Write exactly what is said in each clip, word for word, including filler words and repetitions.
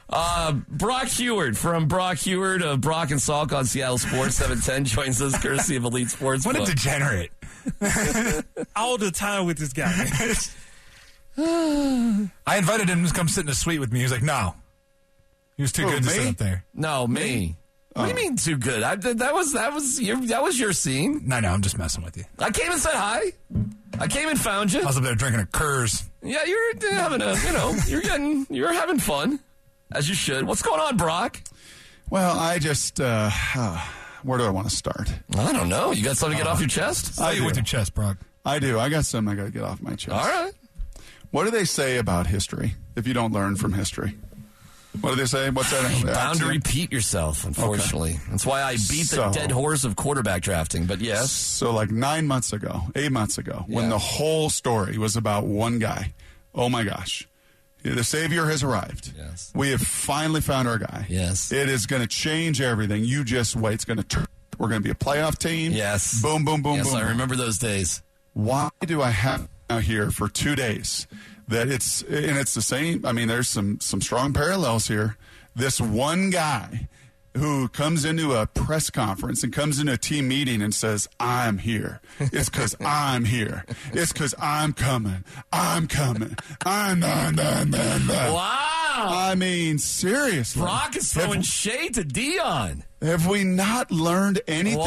Uh, Brock Heward from Brock Heward of Brock and Salk on Seattle Sports seven ten joins us courtesy of Elite Sports. What a degenerate. All the time with this guy. I invited him to come sit in a suite with me. He was like, no. He was too Who, good to me? sit up there. No, me. Me? What do you mean too good? I, that was that was your that was your scene. No, no, I'm just messing with you. I came and said hi. I came and found you. I was up there drinking a Kurz. Yeah, you're having a you know you're getting you're having fun, as you should. What's going on, Brock? Well, I just uh, uh, where do I want to start? I don't know. You got something to get uh, off your chest? Say it with your chest, Brock. I do. I got something I got to get off my chest. All right. What do they say about history if you don't learn from history? What do they say? What's that? You're bound to repeat yourself, unfortunately. Okay. That's why I beat so, the dead horse of quarterback drafting, but yes. So like nine months ago, eight months ago, yeah. when the whole story was about one guy, oh my gosh, the Savior has arrived. Yes. We have finally found our guy. Yes. It is going to change everything. You just wait. It's going to turn. We're going to be a playoff team. Yes. Boom, boom, boom, yes, boom. Yes, I remember those days. Why do I have now here for two days that it's, and it's the same, I mean, there's some, some strong parallels here. This one guy who comes into a press conference and comes into a team meeting and says, I'm here. It's because I'm here. It's because I'm coming. I'm coming. I'm, I'm, I'm, I'm, I'm. Wow. I mean, seriously. Brock is throwing have, shade to Dion. Have we not learned anything?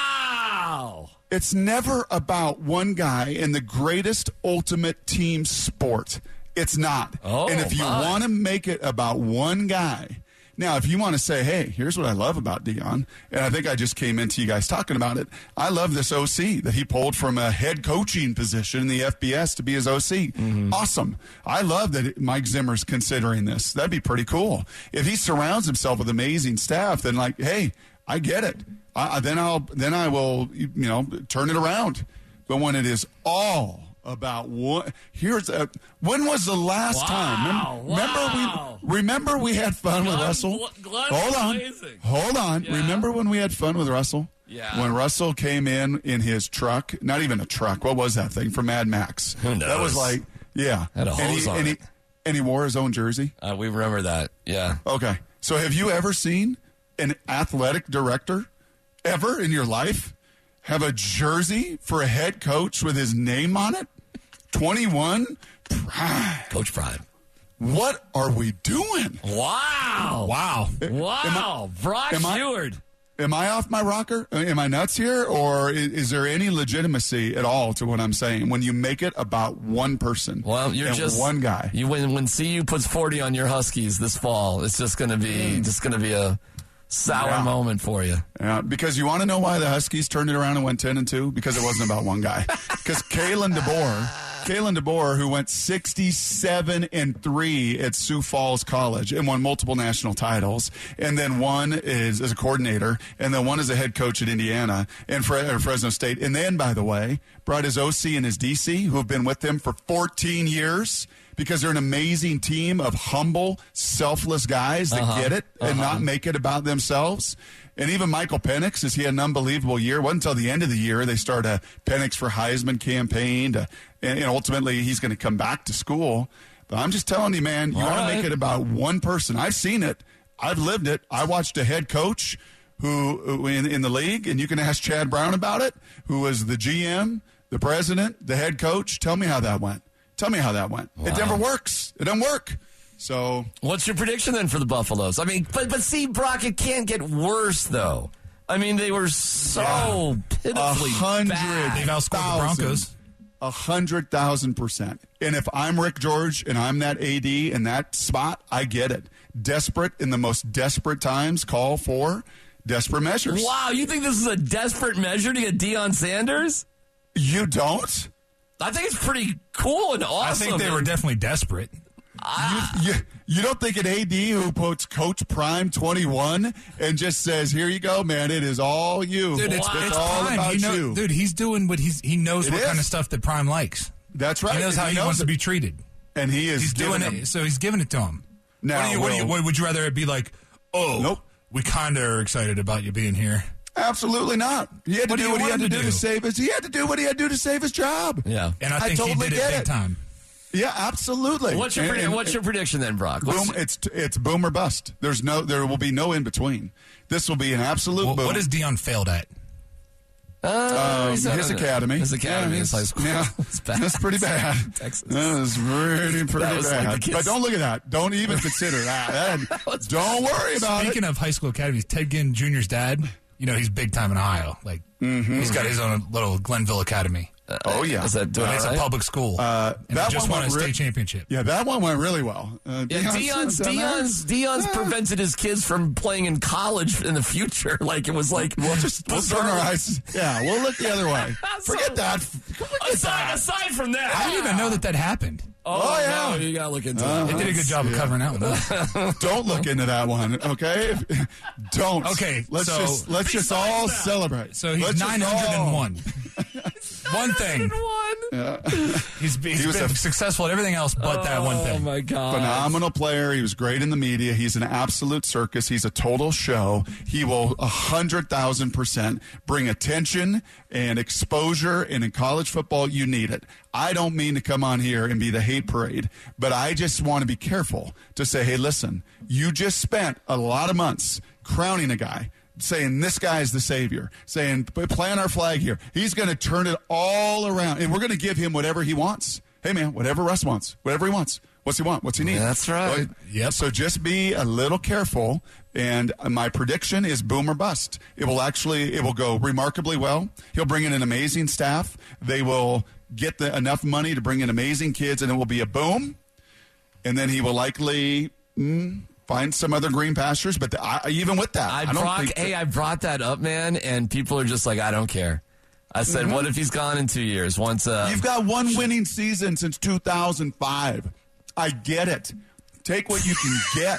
Wow. It's never about one guy in the greatest ultimate team sport. It's not. Oh, and if you my. want to make it about one guy, now if you want to say, hey, here's what I love about Dion, and I think I just came into you guys talking about it, I love this O C that he pulled from a head coaching position in the F B S to be his O C. Mm-hmm. Awesome. I love that Mike Zimmer's considering this. That'd be pretty cool. If he surrounds himself with amazing staff, then like, hey, I get it. I, then I'll then I will you know turn it around. But when it is all about what here's a, when was the last wow, time? Remember, wow. remember we remember we had fun Gun, with Russell. Gun hold on, blazing. hold on. Yeah. Remember when we had fun with Russell? Yeah. When Russell came in in his truck, not even a truck. What was that thing from Mad Max? Who knows? That was like yeah. Had a and hose he, on and it. he and he wore his own jersey. Uh, we remember that. Yeah. Okay. So have you ever seen an athletic director ever in your life have a jersey for a head coach with his name on it? twenty-one Prime. Coach Prime. What are we doing? Wow. Wow. Wow. Brock am I- Heward. Am I off my rocker? Am I nuts here? Or is, is there any legitimacy at all to what I'm saying when you make it about one person? Well, you're and just one guy. You when when C U puts forty on your Huskies this fall, it's just going to be mm. just going to be a sour yeah. moment for you. Yeah, because you want to know why the Huskies turned it around and went ten and two? Because it wasn't about one guy. Because Kalen DeBoer, Kalen DeBoer, who went sixty-seven and three at Sioux Falls College and won multiple national titles, and then one is as a coordinator, and then one as a head coach at Indiana and Fre- or Fresno State, and then, by the way, brought his O C and his D C, who have been with him for fourteen years. Because they're an amazing team of humble, selfless guys that uh-huh. get it and uh-huh. not make it about themselves. And even Michael Penix, as he had an unbelievable year. It wasn't until the end of the year they started a Penix for Heisman campaign. To, and, and ultimately, he's going to come back to school. But I'm just telling you, man, you want right. to make it about one person. I've seen it. I've lived it. I watched a head coach who, who in, in the league, and you can ask Chad Brown about it, who was the G M, the president, the head coach. Tell me how that went. Tell me how that went. Wow. It never works. It doesn't work. So, what's your prediction then for the Buffaloes? I mean, but but see, Brock, it can't get worse though. I mean, they were so yeah. pitifully a hundred bad. They've outscored the Broncos. A hundred thousand percent. And if I'm Rick George and I'm that A D in that spot, I get it. Desperate in the most desperate times, call for desperate measures. Wow, you think this is a desperate measure to get Deion Sanders? You don't? I think it's pretty cool and awesome. I think they were definitely desperate. Ah. You, you, you don't think an A D who puts Coach Prime twenty-one and just says, here you go, man, it is all you. Dude, it's, it's it's all Prime. about He know, you. Dude, he's doing what he's, he knows it what is. kind of stuff that Prime likes. That's right. He knows how he, he knows wants it. to be treated. And he is He's doing him. it, so he's giving it to him. Now, what, do you, what, do you, what would you rather it be like, oh, nope. we kind of are excited about you being here? Absolutely not. He had to what do, do what he had to, to do do to save his. He had to do what he had to do to save his job. Yeah, and I I think totally he did it get big it. time. Yeah, absolutely. What's your And- predi- and- What's your prediction then, Brock? What's- Boom! It's it's boom or bust. There's no, there will be no in between. This will be an absolute Well, boom. what has Dion failed at? Uh, Um, he's his not- academy. His academy. Yeah, his high school. Yeah, It's bad. that's pretty bad. Texas. That is pretty, pretty That was like bad. the kids- But don't look at that. Don't even consider that. That- don't worry about Speaking it. of high school academies, Ted Ginn Junior's dad, you know, he's big time in Ohio. Like, he's got his own little Glenville Academy. Oh yeah, Is that doing And it's all a right? public school. Uh, and that they just one won a went state re- championship. Yeah, that one went really well. Uh, Yeah, Dion's Dion's Dion's prevented his kids from playing in college in the future. Like it was like We'll just we'll turn our eyes. Yeah, we'll look the other way. So- Forget that. Forget Aside, that. aside from that, I didn't even know that that happened. Oh, Oh, yeah. no, you gotta look into Uh-huh. that. They did a good job of covering that one up. Don't look into that one, okay? Don't. Okay, let's so- just let's just all Besides that- celebrate. So he's Let's just nine hundred all- one. One thing. One. He's, he's He was been a- successful at everything else but that one Oh thing. my god! Phenomenal player. He was great in the media. He's an absolute circus. He's a total show. He will a hundred thousand percent bring attention and exposure. And in college football, you need it. I don't mean to come on here and be the hate parade, but I just want to be careful to say, hey, listen, you just spent a lot of months crowning a guy, saying this guy is the savior, saying plant our flag here. He's going to turn it all around, and we're going to give him whatever he wants. Hey, man, whatever Russ wants, whatever he wants. What's he want? What's he need? That's right. Yep. So just be a little careful. And my prediction is boom or bust. It will actually, it will go remarkably well. He'll bring in an amazing staff. They will get the, enough money to bring in amazing kids, and it will be a boom. And then he will likely mm, find some other green pastures. But the, I, even with that, I, I, don't Brock, think. hey, I brought that up, man, and people are just like, I don't care. I said, Mm-hmm. what if he's gone in two years? Once, uh, You've got one winning season since two thousand five. I get it. Take what you can get.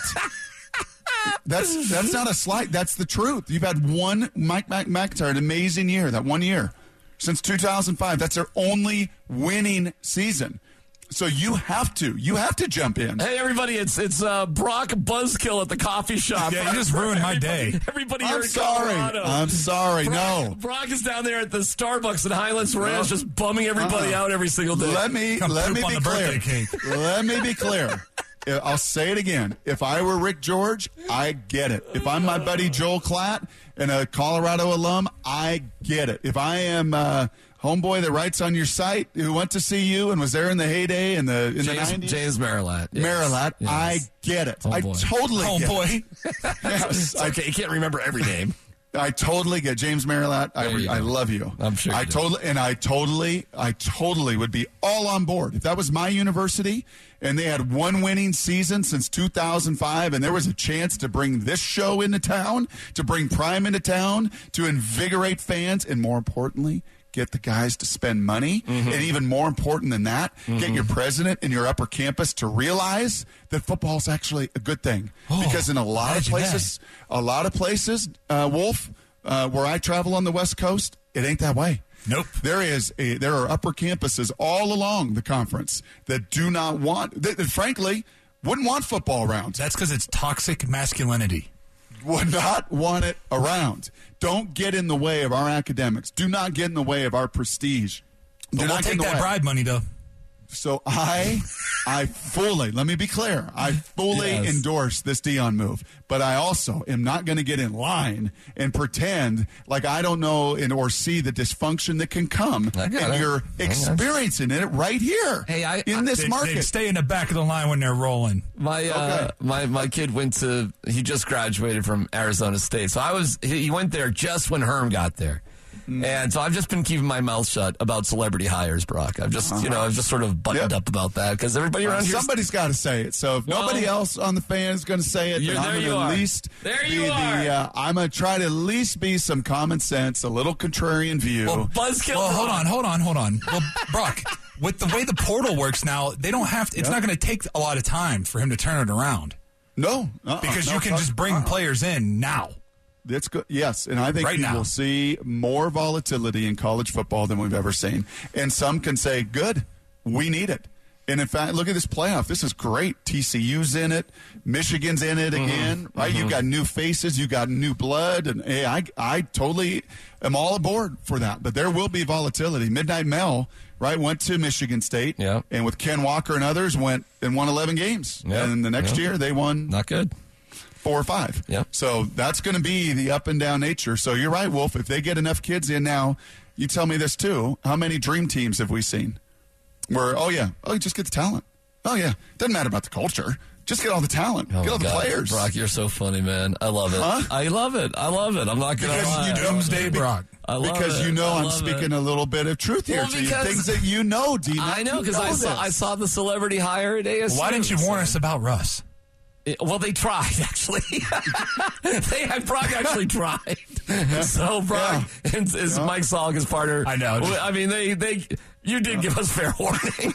That's that's not a slight. That's the truth. You've had one Mike Mac- McIntyre, an amazing year, that one year since two thousand five. That's their only winning season. So you have to. You have to jump in. hey, everybody, it's it's uh, Brock Buzzkill at the coffee shop. Yeah, you just ruined my day. Everybody here I'm in sorry. Colorado. I'm sorry. Brock, No. Brock is down there at the Starbucks at Highlands Ranch, just bumming everybody Uh-uh. out every single day. Let me Come let poop me on be the clear. birthday cake. Let me be clear. I'll say it again. If I were Rick George, I get it. If I'm my buddy Joel Klatt and a Colorado alum, I get it. If I am uh, homeboy that writes on your site who went to see you and was there in the heyday in the in the James, nineties, James Marilat. Yes. Marilat, Yes. I get it. I Homeboy. totally Oh, get boy. it. Yes, I, Okay, you can't remember every name. I totally get James Marilat. I, There you I go. love you. I'm sure you I do. totally and I totally I totally would be all on board if that was my university and they had one winning season since two thousand five and there was a chance to bring this show into town, to bring Prime into town, to invigorate fans, and more importantly, get the guys to spend money. Mm-hmm. And even more important than that, get your president and your upper campus to realize that football is actually a good thing. Oh, because in a lot of imagine places, a lot of places, uh, Wolf, uh, where I travel on the West Coast, it ain't that way. Nope. There is a, there are upper campuses all along the conference that do not want, that, that frankly, wouldn't want football around. That's because it's toxic masculinity. Would not want it around. Don't get in the way of our academics. Do not get in the way of our prestige. Do But we'll not get take in the that way. bribe money, though. So I, I fully, let me be clear, I fully Yes. endorse this Dion move, but I also am not going to get in line and pretend like I don't know and or see the dysfunction that can come, I and got it. you're I got it. experiencing it right here Hey, I- in I- this They, market. they stay in the back of the line when they're rolling. My uh, Okay. my my kid went to he just graduated from Arizona State, so I was he he went there just when Herm got there, Mm. and so I've just been keeping my mouth shut about celebrity hires, Brock. I've just you know I've just sort of buttoned Yep. up about that because everybody Uh, around here. somebody's got to say it. So if Well, nobody else on the fan is going to say it, you- then there I'm you going to are. at least There be you the. are. Uh, I'm going to try to at least be some common sense, a little contrarian view. Well, Buzzkill. Well, hold Brock. on, hold on, hold on. Well, Brock, with the way the portal works now, they don't have to, it's Yep. not going to take a lot of time for him to turn it around no, uh-uh, because no, you can fuck- just bring uh-uh. players in now. That's good. Yes, and I think Right you now. will see more volatility in college football than we've ever seen. And some can say, "Good, we need it." And in fact, look at this playoff. This is great. T C U's in it. Michigan's in it again, mm-hmm. right? Mm-hmm. You've got new faces. You've got new blood. And hey, I, I totally am all aboard for that. But there will be volatility. Midnight Mel, right, went to Michigan State. Yeah. And with Ken Walker and others, went and won eleven games. Yep. And the next yep. year, they won. Not good. Four or five. Yep. So that's going to be the up and down nature. So you're right, Wolf. If they get enough kids in now, you tell me this too. How many dream teams have we seen? Where, oh, yeah, oh, you just get the talent. Oh, yeah. Doesn't matter about the culture. Just get all the talent. Oh get all the God. players. Brock, you're so funny, man. I love it. Huh? I love it. I love it. I'm not going to lie. You doomsday Brock. I love because it. you know I I'm love speaking it. a little bit of truth here Well, to you. because- Things that you know, Dina. I know, because You I saw this. I saw the celebrity hire at A S U. Why didn't you warn us about Russ? It- well, they tried, actually. they had Brock actually tried. So Brock Yeah. and is Yeah. Mike Solak, his partner. I know. Well, I mean, they they you did give us fair warning.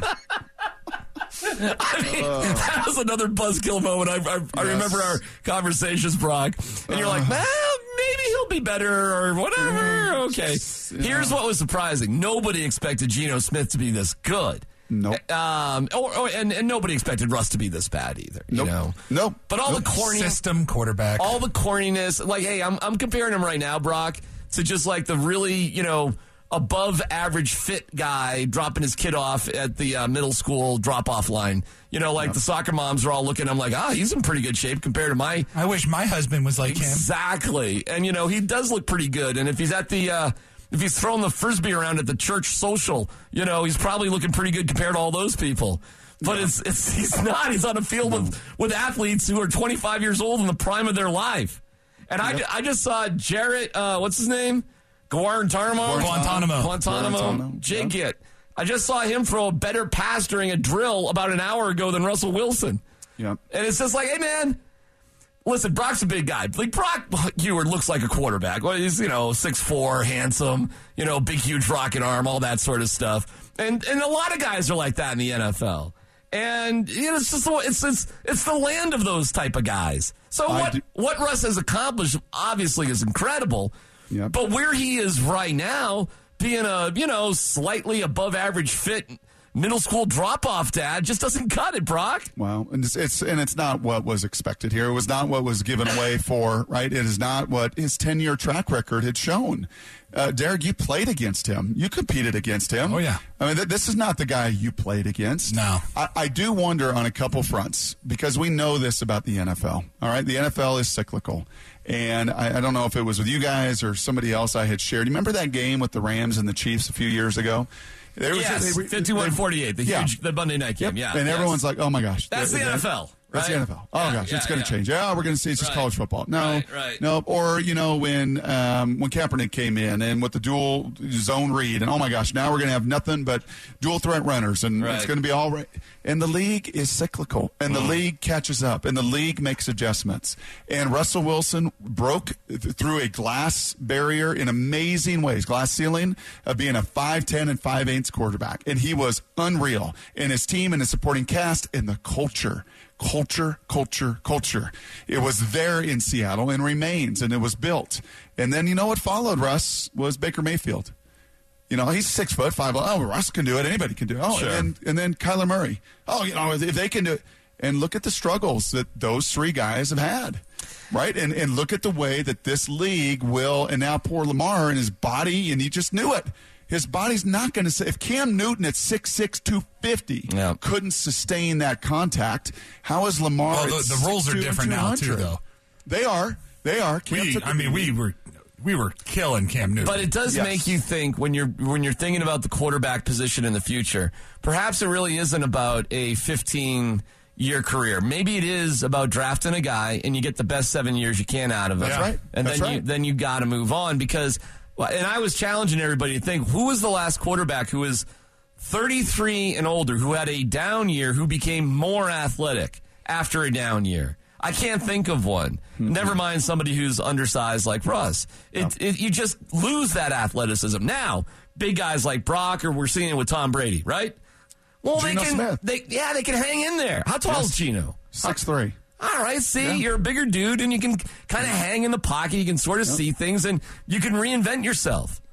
I mean, that was another buzzkill moment. I, I, I Yes. remember our conversations, Brock, and you're like, well, maybe he'll be better or whatever. Okay. Here's what was surprising: nobody expected Geno Smith to be this good. Nope. Um, or, or, and, and nobody expected Russ to be this bad either. You Nope. know. Nope. But all Nope. the corny, System quarterback. all the corniness, like, hey, I'm I'm comparing him right now, Brock, to just like the really, you know, above average fit guy dropping his kid off at the uh, middle school drop off line. You know, like the soccer moms are all looking at him like, ah, oh, he's in pretty good shape compared to my. I wish my husband was like him. Exactly. And, you know, he does look pretty good. And if he's at the, uh, if he's throwing the Frisbee around at the church social, you know, he's probably looking pretty good compared to all those people. But yeah. it's, it's, he's not. He's on a field no. with, with athletes who are twenty-five years old in the prime of their life. And yep. I, I just saw Jarrett, uh, what's his name? Guantanamo? Guantanamo. Guantanamo. Guantanamo. Jig Yep. it. I just saw him throw a better pass during a drill about an hour ago than Russell Wilson. Yep. And it's just like, hey, man, listen, Brock's a big guy. Like, Brock Ewart looks like a quarterback. Well, he's, you know, six foot four, handsome, you know, big, huge rocket arm, all that sort of stuff. And and a lot of guys are like that in the N F L. And, you know, it's just, it's, it's, it's the land of those type of guys. So I what, do- what Russ has accomplished, obviously, is incredible. Yep. But where he is right now, being a, you know, slightly above average fit middle school drop-off dad, just doesn't cut it, Brock. Wow, and it's, it's and it's not what was expected here. It was not what was given away for, right? It is not what his ten-year track record had shown. Uh, Derek, you played against him. You competed against him. Oh, yeah. I mean, th- this is not the guy you played against. No. I, I do wonder on a couple fronts, because we know this about the N F L. All right, the N F L is cyclical. And I, I don't know if it was with you guys or somebody else I had shared. You remember that game with the Rams and the Chiefs a few years ago? There was Yes, they- fifty-one forty-eight, the Yeah. huge, the Monday night game. Yep. Yeah, And yes. everyone's like, oh, my gosh. That's the That- N F L. That's right? the N F L. Oh, Yeah, gosh, yeah, it's going to yeah. change. Yeah, we're going to see it's just Right. college football. No, Right, right. no. Or, you know, when um, when Kaepernick came in and with the dual zone read, and oh, my gosh, now we're going to have nothing but dual threat runners, and Right. it's going to be all right. And the league is cyclical, and the league catches up, and the league makes adjustments. And Russell Wilson broke th- through a glass barrier in amazing ways, glass ceiling, of being a five ten and five eighths quarterback. And he was unreal. And his team and his supporting cast and the culture. Culture, culture, culture. It was there in Seattle and remains, and it was built. And then you know what followed Russ was Baker Mayfield. You know, he's six foot five. Oh, Russ can do it. Anybody can do it. Oh, Sure. and, and then Kyler Murray. Oh, you know, if they can do it. And look at the struggles that those three guys have had, right? And and look at the way that this league will, and now poor Lamar and his body, and he just knew it. His body's not going to say, if Cam Newton at six six, two fifty Yeah. couldn't sustain that contact, how is Lamar Well, at the, the rules are six two, different now, too, two hundred? though. They are. They are. Cam We, took I the- mean, we were we were killing Cam Newton. But it does Yes. make you think when you're when you're thinking about the quarterback position in the future. Perhaps it really isn't about a fifteen-year career. Maybe it is about drafting a guy and you get the best seven years you can out of him. That's right. And That's then you right. then you got to move on because. Well, and I was challenging everybody to think who was the last quarterback who was thirty-three and older who had a down year who became more athletic after a down year. I can't think of one. Mm-hmm. Never mind somebody who's undersized like Russ. It, Yep. it, you just lose that athleticism. Now, big guys like Brock, or we're seeing it with Tom Brady, right? Well, Geno they can, Smith. they yeah, they can hang in there. How tall Yes. is Geno? six three. All right, see, Yeah. you're a bigger dude, and you can kind of hang in the pocket. You can sort of Yep. see things, and you can reinvent yourself.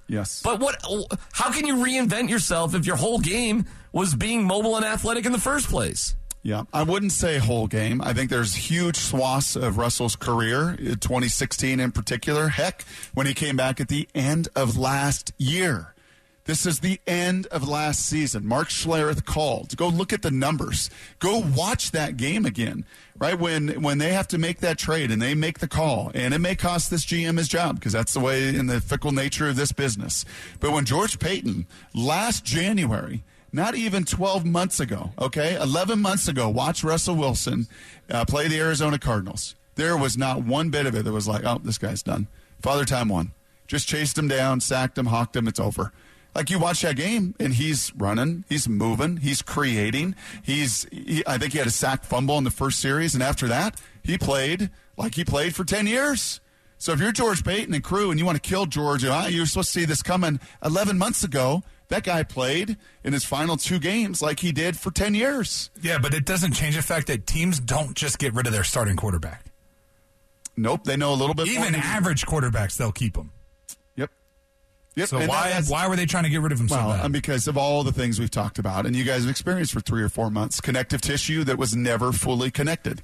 Yes. But what? How can you reinvent yourself if your whole game was being mobile and athletic in the first place? Yeah, I wouldn't say whole game. I think there's huge swaths of Russell's career, twenty sixteen in particular. Heck, when he came back at the end of last year. This is the end of last season. Mark Schlereth called. Go look at the numbers. Go watch that game again, right? When when they have to make that trade and they make the call, and it may cost this G M his job because that's the way in the fickle nature of this business. But when George Paton, last January, not even twelve months ago, okay, eleven months ago, watch Russell Wilson uh, play the Arizona Cardinals. There was not one bit of it that was like, oh, this guy's done. Father Time won. Just chased him down, sacked him, hawked him, it's over. Like, you watch that game, and he's running, he's moving, he's creating. He's, he, I think he had a sack fumble in the first series, and after that, he played like he played for ten years. So if you're George Paton and crew and you want to kill George, you know, you're supposed to see this coming eleven months ago. That guy played in his final two games like he did for ten years. Yeah, but it doesn't change the fact that teams don't just get rid of their starting quarterback. Nope, they know a little bit more. Even average quarterbacks, they'll keep them. Yep. Yep. So and why that's, why were they trying to get rid of him well, so bad? because of all the things we've talked about, and you guys have experienced for three or four months, connective tissue that was never fully connected.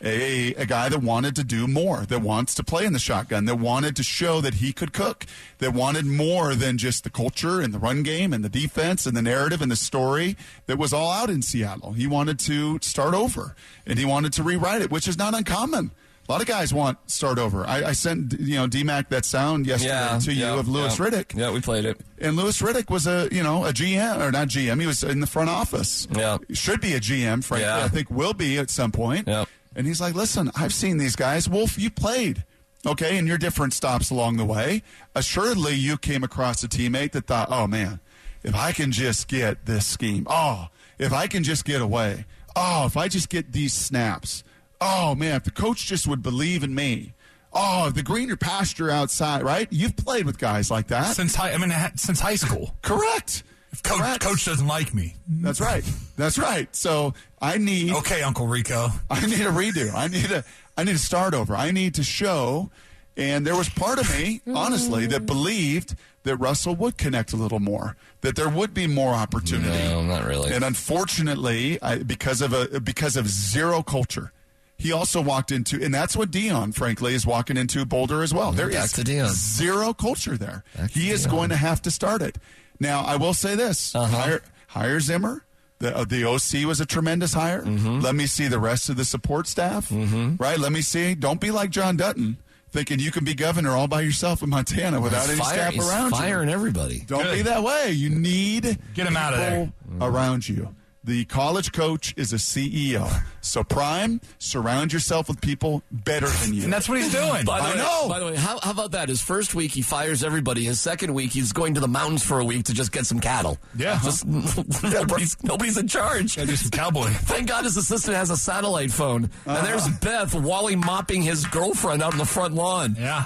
A, a guy that wanted to do more, that wants to play in the shotgun, that wanted to show that he could cook, that wanted more than just the culture and the run game and the defense and the narrative and the story that was all out in Seattle. He wanted to start over, and he wanted to rewrite it, which is not uncommon. A lot of guys want start over. I, I sent you know D-Mac that sound yesterday yeah, to you yeah, of Louis yeah. Riddick. Yeah, we played it. And Louis Riddick was a you know a G M or not G M. He was in the front office. Yeah, should be a G M. Frankly, yeah. I think will be at some point. Yeah. And he's like, listen, I've seen these guys. Wolf, you played, okay, and your different stops along the way. Assuredly, you came across a teammate that thought, oh man, if I can just get this scheme, oh, if I can just get away, oh, if I just get these snaps. Oh, man, if the coach just would believe in me. Oh, if the greener pasture outside, right? You've played with guys like that. Since high, I mean, since high school. Correct. If coach, Correct. coach doesn't like me. That's right. That's right. So I need. Okay, Uncle Rico. I need a redo. I need a. I need to start over. I need to show. And there was part of me, honestly, that believed that Russell would connect a little more, that there would be more opportunity. No, not really. And unfortunately, I, because of a because of zero culture. He also walked into, and that's what Dion, frankly, is walking into Boulder as well. There Back is to Dion. zero culture there. Back to He is Dion. going to have to start it. Now, I will say this. Uh-huh. Hire, hire Zimmer. The, uh, the O C was a tremendous hire. Mm-hmm. Let me see the rest of the support staff. Mm-hmm. Right? Let me see. Don't be like John Dutton, thinking you can be governor all by yourself in Montana without He's any fire, staff he's around you. firing everybody. Don't Good. be that way. You need Get him out of there. people around you. The college coach is a C E O. So, Prime, surround yourself with people better than you. And that's what he's doing. By the I way, know. By the way, how, how about that? His first week, he fires everybody. His second week, he's going to the mountains for a week to just get some cattle. Yeah. Just nobody's, nobody's in charge. Gotta do some cowboy. Thank God his assistant has a satellite phone. Uh-huh. And there's Beth, Wally mopping his girlfriend out on the front lawn. Yeah.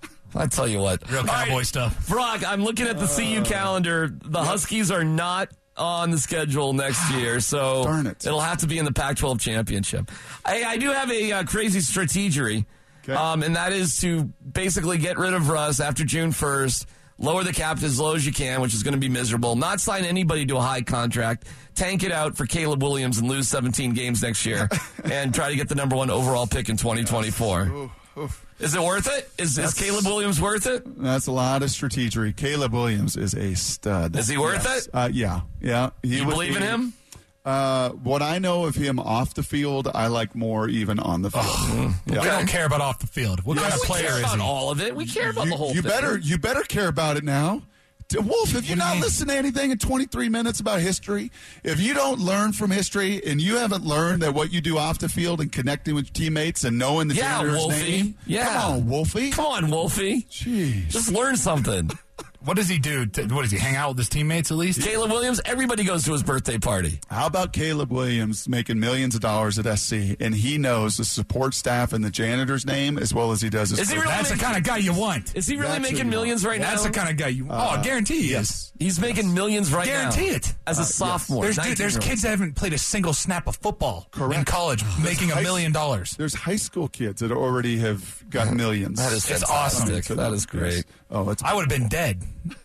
I tell you what. Real All cowboy right, stuff. Brock, I'm looking at the C U calendar. The Huskies are not on the schedule next year, so Darn it. it'll have to be in the Pac twelve championship. I, I do have a uh, crazy strategery, Okay. um, and that is to basically get rid of Russ after June first, lower the cap as low as you can, which is going to be miserable, not sign anybody to a high contract, tank it out for Caleb Williams and lose seventeen games next year, and try to get the number one overall pick in twenty twenty-four. Ooh, oof. Is it worth it? Is, is Caleb Williams worth it? That's a lot of strategery. Caleb Williams is a stud. Is he worth Yes. it? Uh, yeah, yeah. He You would believe in be- him? Uh, what I know of him off the field, I like more even on the field. We don't care about off the field. What kind of we player care is about he? all of it. We care about You, the whole you thing. better, you better care about it now. D- Wolf, if you not listen to anything in twenty-three minutes about history, if you don't learn from history and you haven't learned that what you do off the field and connecting with teammates and knowing the Yeah, janitor's Wolfie. name, Yeah. come on, Wolfie. Come on, Wolfie. Jeez. Just learn something. What does he do? To, what does he hang out with his teammates at least? Caleb Williams, everybody goes to his birthday party. How about Caleb Williams making millions of dollars at S C, and he knows the support staff and the janitor's name as well as he does his Is he coach? really That's the making- kind of guy you want. Is he really That's what making you millions right That's now? the kind of guy you. oh, I guarantee he is. He's making millions right Guarantee now. it. As a Uh, sophomore. There's dude, there's nineteen-year-old. kids that haven't played a single snap of football Correct. in college, making a high- million dollars. There's high school kids that already have got millions. That is It's fantastic. awesome. That is great. Oh, it's I would have been dead.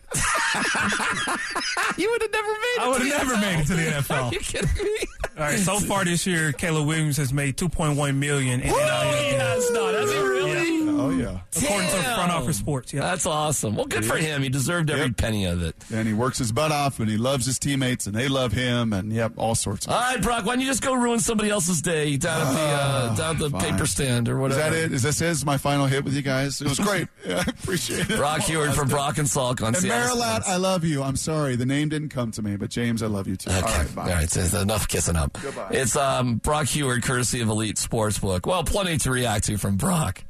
You would have never made it. I would to the have never N F L. made it to the N F L. Are you kidding me? All right, so far this year, Caleb Williams has made two point one million dollars in N I L. He has not. Has he really? Oh, yeah. According to Damn. Front Office Sports, yeah. That's awesome. Well, good for him. He deserved every Yep. penny of it. And he works his butt off, and he loves his teammates, and they love him, and yep, all sorts of All right, Brock, why don't you just go ruin somebody else's day down at the uh, down at the fine. paper stand or Is whatever? that it? Is this is my final hit with you guys? It was great. Yeah, I appreciate it. Brock Heward from Brock and Salk on And Seattle Marilat, Sports. I love you. I'm sorry. The name didn't come to me, but James, I love you too. Okay. All right, bye. All right, so enough kissing up. Goodbye. It's um, Brock Heward, courtesy of Elite Sportsbook. Well, plenty to react to from Brock.